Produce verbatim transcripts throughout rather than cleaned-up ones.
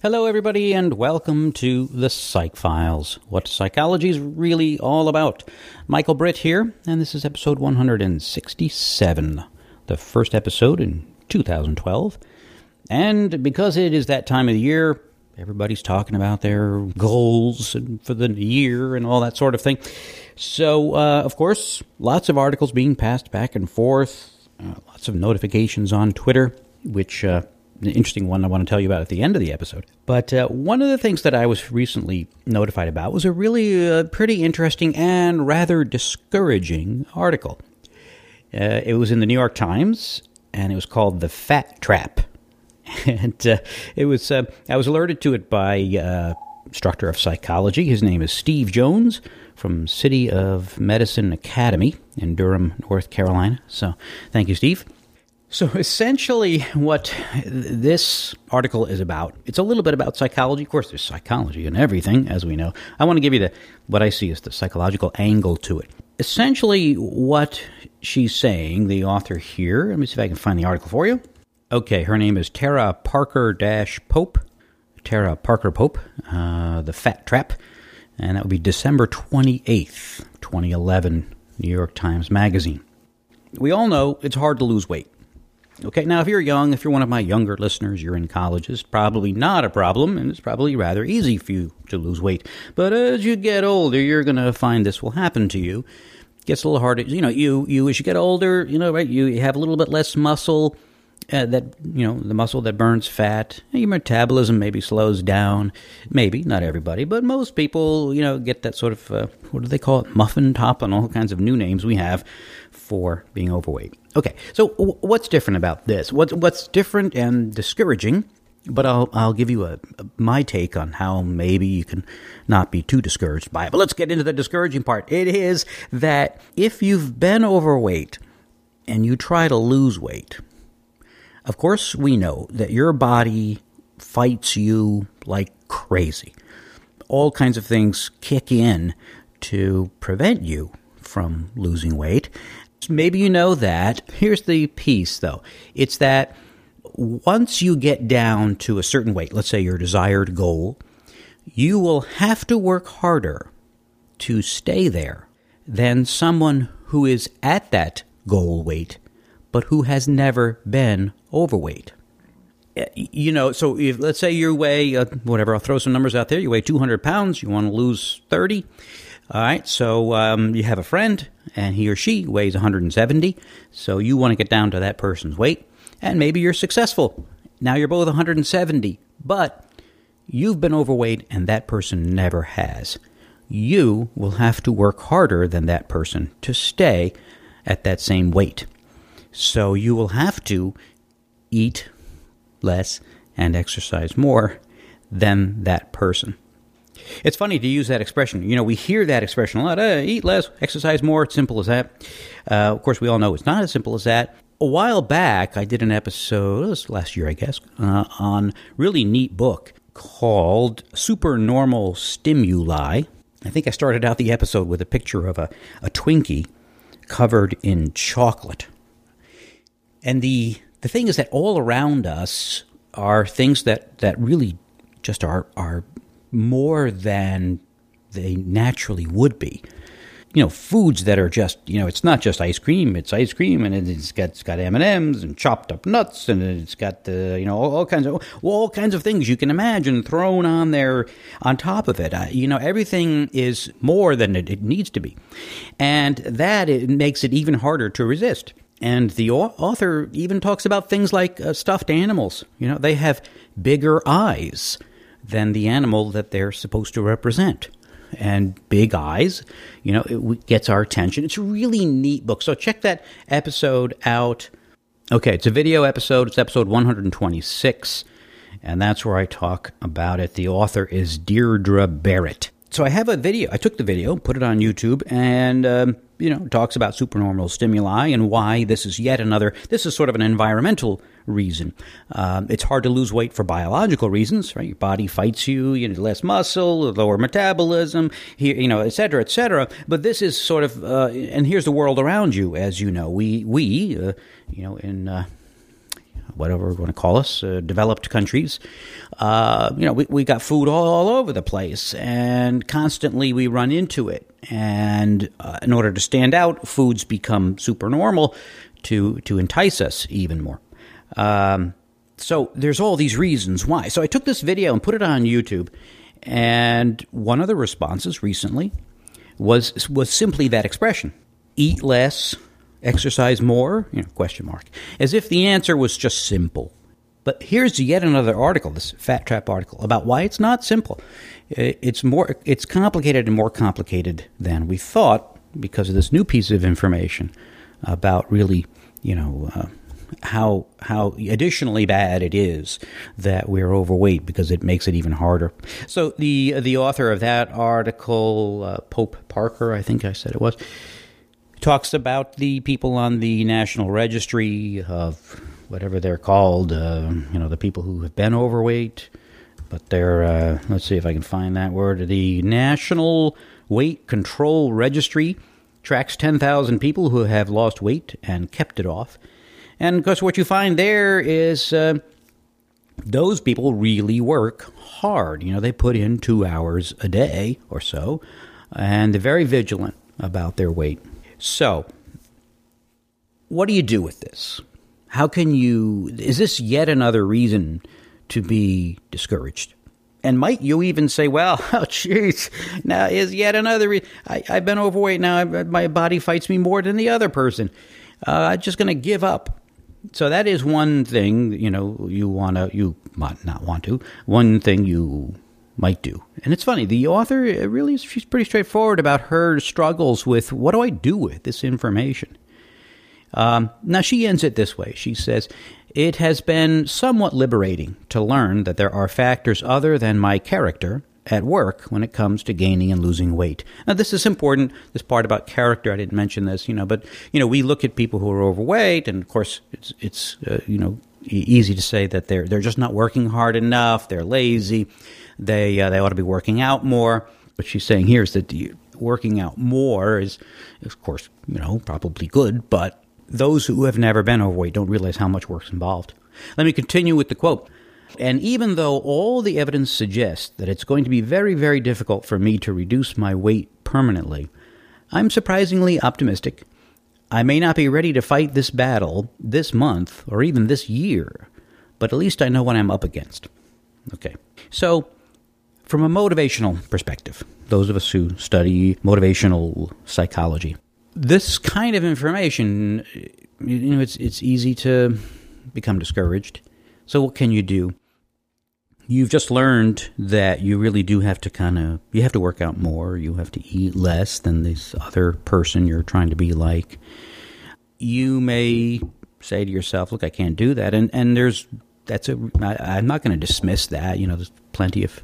Hello, everybody, and welcome to the Psych Files, what psychology is really all about. Michael Britt here, and this is episode one hundred sixty-seven, the first episode in two thousand twelve. And because it is that time of the year, everybody's talking about their goals for the year and all that sort of thing. So, uh, of course, lots of articles being passed back and forth, uh, lots of notifications on Twitter, which... Uh, an interesting one I want to tell you about at the end of the episode. But uh, one of the things that I was recently notified about was a really uh, pretty interesting and rather discouraging article. Uh, it was in the New York Times, and it was called The Fat Trap. and uh, it was uh, I was alerted to it by uh, instructor of psychology. His name is Steve Jones from City of Medicine Academy in Durham, North Carolina. So thank you, Steve. So essentially what this article is about, it's a little bit about psychology. Of course, there's psychology in everything, as we know. I want to give you the what I see as the psychological angle to it. Essentially what she's saying, the author here, let me see if I can find the article for you. Okay, her name is Tara Parker-Pope, Tara Parker-Pope, uh, The Fat Trap, and that would be December twenty-eighth, twenty eleven, New York Times Magazine. We all know it's hard to lose weight. Okay, now if you're young, if you're one of my younger listeners, you're in college, it's probably not a problem, and it's probably rather easy for you to lose weight. But as you get older, you're going to find this will happen to you. It gets a little harder. You know, you, you as you get older, you know, right, you, you have a little bit less muscle, uh, that, you know, the muscle that burns fat. Your metabolism maybe slows down. Maybe, not everybody, but most people, you know, get that sort of, uh, what do they call it, muffin top and all kinds of new names we have for being overweight. Okay, so w- what's different about this? What's what's different and discouraging? But I'll I'll give you a, a my take on how maybe you can not be too discouraged by it. But let's get into the discouraging part. It is that if you've been overweight and you try to lose weight, of course we know that your body fights you like crazy. All kinds of things kick in to prevent you from losing weight. Maybe you know that. Here's the piece, though. It's that once you get down to a certain weight, let's say your desired goal, you will have to work harder to stay there than someone who is at that goal weight, but who has never been overweight. You know, so if, let's say you weigh, uh, whatever, I'll throw some numbers out there. You weigh two hundred pounds, you want to lose thirty. All right, so um, you have a friend, and he or she weighs one hundred seventy, so you want to get down to that person's weight, and maybe you're successful. Now you're both one hundred seventy, but you've been overweight, and that person never has. You will have to work harder than that person to stay at that same weight. So you will have to eat less and exercise more than that person. It's funny to use that expression. You know, we hear that expression a lot. Uh, eat less, exercise more. It's simple as that. Uh, of course, we all know it's not as simple as that. A while back, I did an episode, it was last year, I guess, uh, on a really neat book called Supernormal Stimuli. I think I started out the episode with a picture of a, a Twinkie covered in chocolate. And the the thing is that all around us are things that, that really just are are more than they naturally would be. You know, foods that are just, you know, it's not just ice cream, it's ice cream, and it's got it's got M and M's and chopped up nuts, and it's got the, you know, all, all kinds of all kinds of things you can imagine thrown on there on top of it. Uh, you know, everything is more than it, it needs to be, and that it makes it even harder to resist. And the author even talks about things like uh, stuffed animals. You know, they have bigger eyes than the animal that they're supposed to represent. And big eyes, you know, it gets our attention. It's a really neat book. So check that episode out. Okay, it's a video episode. It's episode one hundred twenty-six. And that's where I talk about it. The author is Deirdre Barrett. So I have a video. I took the video, put it on YouTube, and, um, you know, talks about supernormal stimuli and why this is yet another, this is sort of an environmental reason. Um, it's hard to lose weight for biological reasons, right? Your body fights you, you need less muscle, lower metabolism, you know, et cetera, et cetera. But this is sort of, uh, and here's the world around you, as you know. We, we, uh, you know, in, uh, whatever we're going to call us, uh, developed countries, uh, you know, we, we got food all, all over the place, and constantly we run into it. And uh, in order to stand out, foods become super normal to, to entice us even more. Um, so there's all these reasons why. So I took this video and put it on YouTube, and one of the responses recently was was simply that expression: eat less, exercise more, you know, question mark, as if the answer was just simple. But here's yet another article, this Fat Trap article, about why it's not simple. It's more, it's complicated and more complicated than we thought because of this new piece of information about really, you know, uh, how how additionally bad it is that we're overweight, because it makes it even harder. So the the author of that article, uh, Pope Parker, I think I said it was, talks about the people on the National Registry of whatever they're called, uh, you know, the people who have been overweight, but they're, uh, let's see if I can find that word. The National Weight Control Registry tracks ten thousand people who have lost weight and kept it off. And of course, what you find there is uh, those people really work hard. You know, they put in two hours a day or so, and they're very vigilant about their weight. So, what do you do with this? How can you, is this yet another reason to be discouraged? And might you even say, well, oh, jeez, now is yet another reason. I've been overweight now. I, my body fights me more than the other person. Uh, I'm just going to give up. So that is one thing, you know, you want to, you might not want to, one thing you might do. And it's funny, the author really, she's pretty straightforward about her struggles with, what do I do with this information? Um, now, she ends it this way. She says, it has been somewhat liberating to learn that there are factors other than my character at work when it comes to gaining and losing weight. Now, this is important, this part about character. I didn't mention this, you know, but, you know, we look at people who are overweight, and of course, it's, it's uh, you know, e- easy to say that they're they're just not working hard enough, they're lazy, they uh, they ought to be working out more. What she's saying here is that the working out more is, of course, you know, probably good, but those who have never been overweight don't realize how much work's involved. Let me continue with the quote. And even though all the evidence suggests that it's going to be very, very difficult for me to reduce my weight permanently, I'm surprisingly optimistic. I may not be ready to fight this battle this month or even this year, but at least I know what I'm up against. Okay, so from a motivational perspective, those of us who study motivational psychology, this kind of information, you know, it's it's easy to become discouraged. So what can you do? You've just learned that you really do have to kind of, you have to work out more. You have to eat less than this other person you're trying to be like. You may say to yourself, look, I can't do that. And and there's, that's a, I, I'm not going to dismiss that. You know, there's plenty of,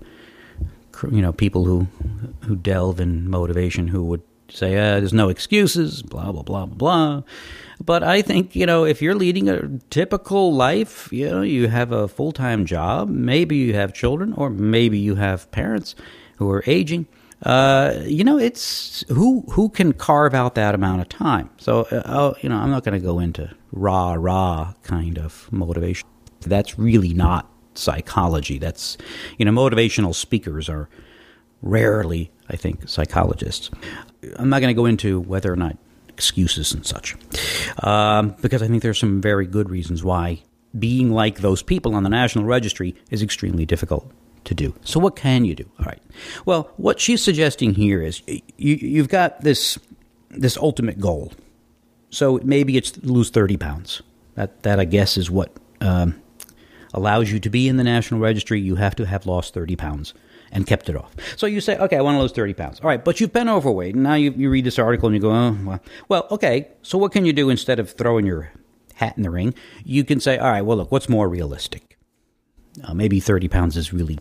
you know, people who, who delve in motivation who would say, uh, there's no excuses, blah, blah, blah, blah. But I think, you know, if you're leading a typical life, you know, you have a full-time job, maybe you have children, or maybe you have parents who are aging, uh, you know, it's who who can carve out that amount of time? So, uh, you know, I'm not going to go into rah, rah kind of motivation. That's really not psychology. That's, you know, motivational speakers are rarely, I think, psychologists. I'm not going to go into whether or not excuses and such, um, because I think there's some very good reasons why being like those people on the National Registry is extremely difficult to do. So what can you do? All right. Well, what she's suggesting here is you, you've got this this ultimate goal. So maybe it's lose thirty pounds. That, that I guess, is what um, allows you to be in the National Registry. You have to have lost thirty pounds. And kept it off. So you say, okay, I want to lose thirty pounds. All right, but you've been overweight, and now you, you read this article and you go, oh, well, well, okay, so what can you do instead of throwing your hat in the ring? You can say, all right, well, look, what's more realistic? Uh, maybe thirty pounds is really,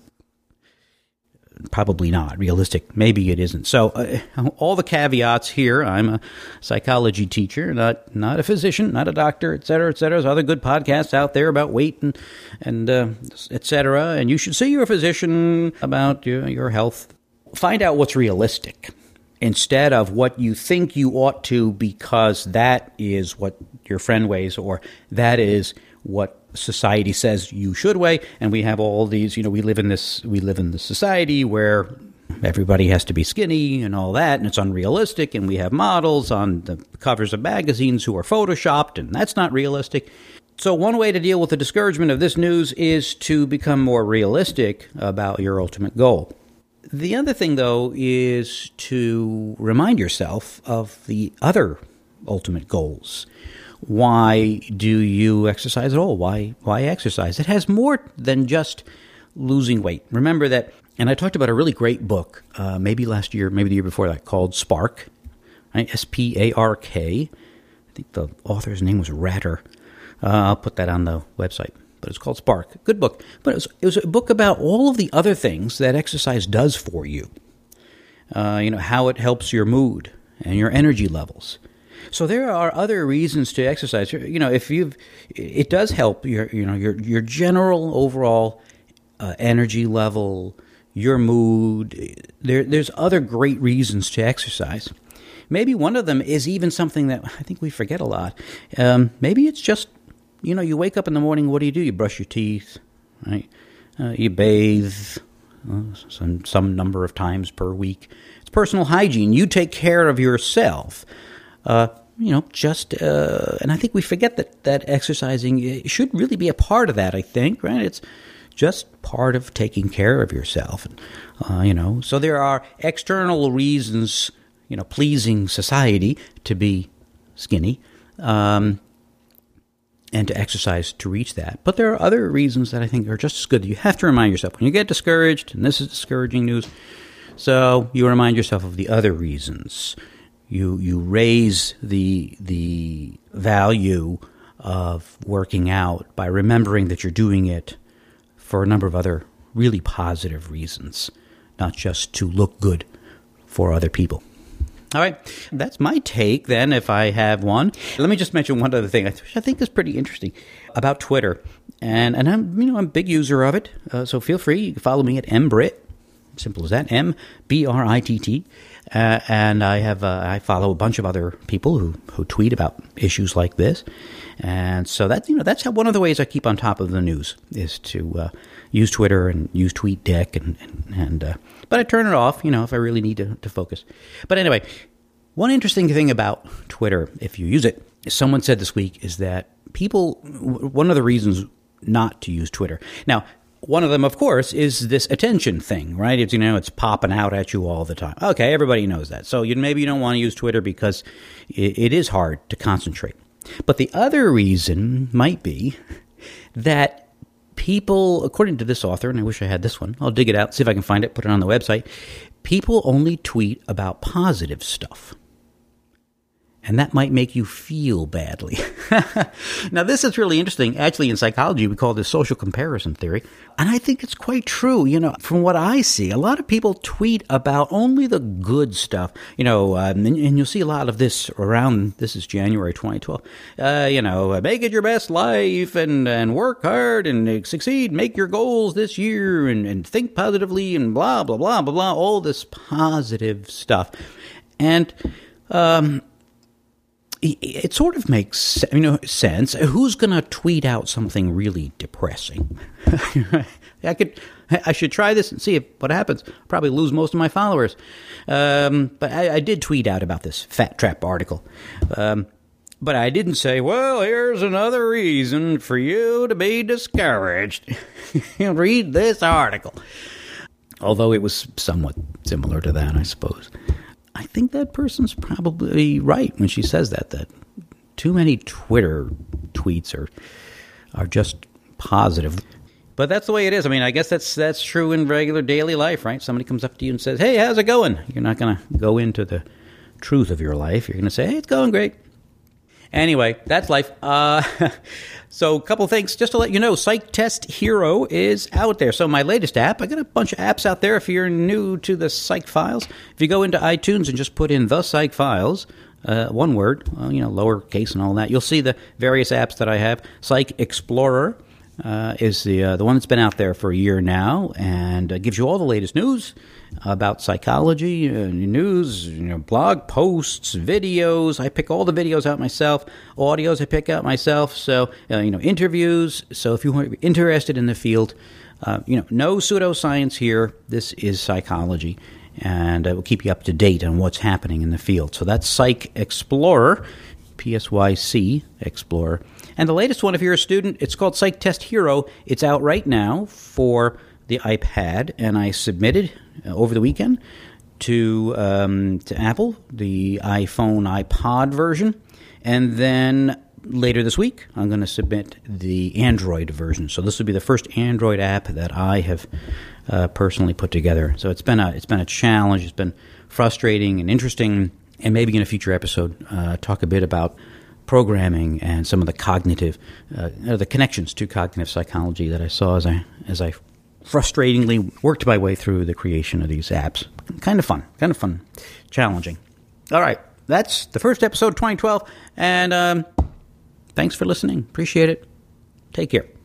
probably not realistic. Maybe it isn't. So uh, all the caveats here, I'm a psychology teacher, not not a physician, not a doctor, et cetera, et cetera. There's other good podcasts out there about weight and, and uh, et cetera. And you should see your physician about your, your health. Find out what's realistic instead of what you think you ought to, because that is what your friend weighs, or that is what society says you should weigh, and we have all these, you know, we live in this, we live in this society where everybody has to be skinny and all that, and it's unrealistic, and we have models on the covers of magazines who are photoshopped, and that's not realistic. So one way to deal with the discouragement of this news is to become more realistic about your ultimate goal. The other thing, though, is to remind yourself of the other ultimate goals. Why do you exercise at all? Why why exercise? It has more than just losing weight. Remember that, and I talked about a really great book, uh, maybe last year, maybe the year before that, called Spark, right? S P A R K. I think the author's name was Ratter. Uh, I'll put that on the website. But it's called Spark. Good book. But it was, it was a book about all of the other things that exercise does for you. Uh, you know, how it helps your mood and your energy levels. So there are other reasons to exercise. You know, if you've, it does help your, you know, your your general overall uh, energy level, your mood. There, there's other great reasons to exercise. Maybe one of them is even something that I think we forget a lot. Um, maybe it's just, you know, you wake up in the morning, what do you do? You brush your teeth, right? Uh, you bathe uh, some, some number of times per week. It's personal hygiene. You take care of yourself. Uh, you know, just, uh, and I think we forget that, that exercising should really be a part of that, I think, right? It's just part of taking care of yourself. Uh, you know, so there are external reasons, you know, pleasing society to be skinny. Um and to exercise to reach that. But there are other reasons that I think are just as good. You have to remind yourself when you get discouraged, and this is discouraging news, so you remind yourself of the other reasons. You you raise the the value of working out by remembering that you're doing it for a number of other really positive reasons, not just to look good for other people. All right, that's my take then, if I have one. Let me just mention one other thing, which I think is pretty interesting, about Twitter. And and I'm, you know, I'm a big user of it, uh, so feel free. You can follow me at mbrit, simple as that, M B R I T T. Uh, and I have uh, I follow a bunch of other people who, who tweet about issues like this. And so that's, you know, that's how, one of the ways I keep on top of the news is to uh, use Twitter and use TweetDeck. And, and, and uh, but I turn it off, you know, if I really need to, to focus. But anyway, one interesting thing about Twitter, if you use it, someone said this week, is that people, one of the reasons not to use Twitter. Now, one of them, of course, is this attention thing, right? It's, you know, it's popping out at you all the time. Okay, everybody knows that. So you, maybe you don't want to use Twitter because it, it is hard to concentrate. But the other reason might be that people, according to this author, and I wish I had this one, I'll dig it out, see if I can find it, put it on the website, people only tweet about positive stuff. And that might make you feel badly. Now, this is really interesting. Actually, in psychology, we call this social comparison theory. And I think it's quite true. You know, from what I see, a lot of people tweet about only the good stuff. You know, um, and, and you'll see a lot of this around, this is January twenty twelve. Uh, you know, make it your best life and, and work hard and succeed, make your goals this year and, and think positively and blah, blah, blah, blah, blah, all this positive stuff. And, um... it sort of makes, you know, sense. Who's going to tweet out something really depressing? I could, I should try this and see if, what happens. Probably lose most of my followers. Um, but I, I did tweet out about this Fat Trap article. Um, but I didn't say, well, here's another reason for you to be discouraged. Read this article. Although it was somewhat similar to that, I suppose. I think that person's probably right when she says that, that too many Twitter tweets are are just positive. But that's the way it is. I mean, I guess that's that's true in regular daily life, right? Somebody comes up to you and says, hey, how's it going? You're not going to go into the truth of your life. You're going to say, hey, it's going great. Anyway, that's life. Uh, so a couple things just to let you know. Psych Test Hero is out there. So my latest app, I got a bunch of apps out there if you're new to the Psych Files. If you go into iTunes and just put in the Psych Files, uh, one word, well, you know, lowercase and all that, you'll see the various apps that I have. Psych Explorer, uh, is the uh, the one that's been out there for a year now, and uh, gives you all the latest news about psychology, uh, news, you know, blog posts, videos. I pick all the videos out myself, audios I pick out myself. So uh, you know, interviews. So if you're interested in the field, uh, you know, no pseudoscience here. This is psychology, and it will keep you up to date on what's happening in the field. So that's Psych Explorer, P S Y C Explorer. And the latest one, if you're a student, it's called Psych Test Hero. It's out right now for the iPad, and I submitted uh, over the weekend to um, to Apple, the iPhone, iPod version. And then later this week, I'm going to submit the Android version. So this will be the first Android app that I have uh, personally put together. So it's been a it's been a challenge. It's been frustrating and interesting. And maybe in a future episode, uh, talk a bit about programming and some of the cognitive, uh, the connections to cognitive psychology that I saw as I as I frustratingly worked my way through the creation of these apps. Kind of fun, kind of fun, challenging. All right, that's the first episode, twenty twelve, and um, thanks for listening. Appreciate it. Take care.